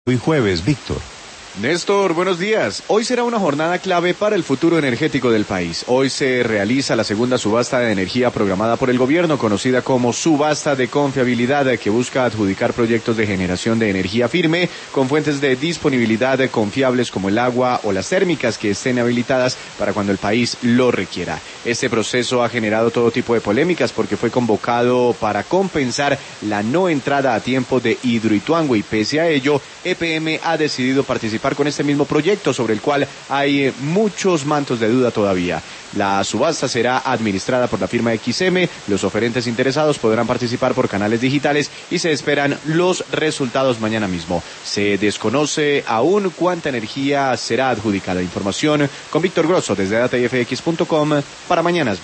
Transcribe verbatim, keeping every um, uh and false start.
Hoy jueves, Víctor. Néstor, buenos días. Hoy será una jornada clave para el futuro energético del país. Hoy se realiza la segunda subasta de energía programada por el gobierno, conocida como subasta de confiabilidad, que busca adjudicar proyectos de generación de energía firme con fuentes de disponibilidad confiables como el agua o las térmicas que estén habilitadas para cuando el país lo requiera. Este proceso ha generado todo tipo de polémicas porque fue convocado para compensar la no entrada a tiempo de Hidroituango y pese a ello, E P M ha decidido participar con este mismo proyecto sobre el cual hay muchos mantos de duda todavía. La subasta será administrada por la firma X M, los oferentes interesados podrán participar por canales digitales y se esperan los resultados mañana mismo. Se desconoce aún cuánta energía será adjudicada. Información con Víctor Grosso desde data y f x punto com para Mañanas.